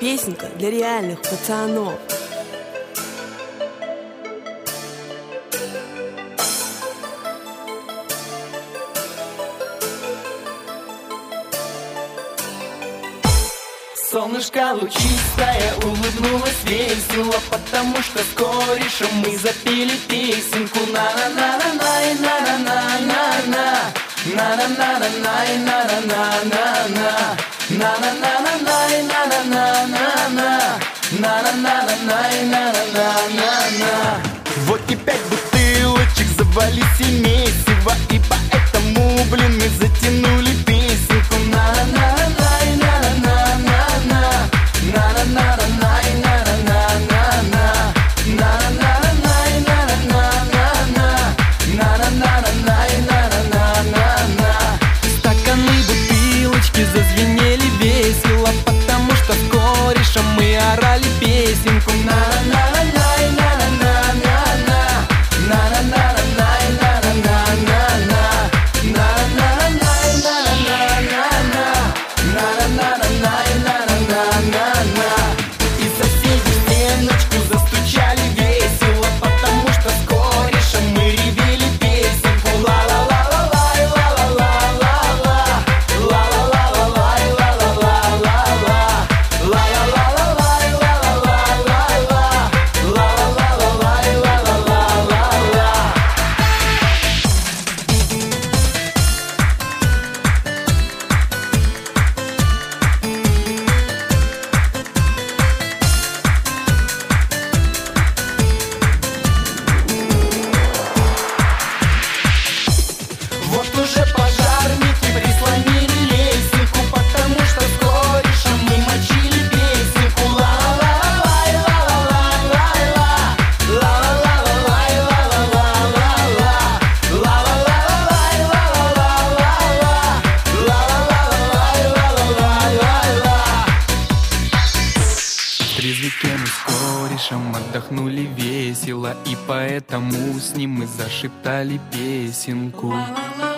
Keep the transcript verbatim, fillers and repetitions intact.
Песенка для реальных пацанов. Солнышко лучистое улыбнулось весело, потому что с корешем мы запели песенку. На-на-на-на-на, на-на-на-на-на, на-на-на-на-на, на-на-на-на-на, на-на-на-на-на, на-на-на-на-на, на-на-на-на-на, на-на-на-на. Вот и пять бутылочек завались и месиво, и поэтому, блин, мы затянули песенку. На-на-на-на. Стаканы, бутылочки зазвенели весело, потому что с корешем мы орали песенку. Мы с корешем отдохнули весело, и поэтому с ним мы зашептали песенку.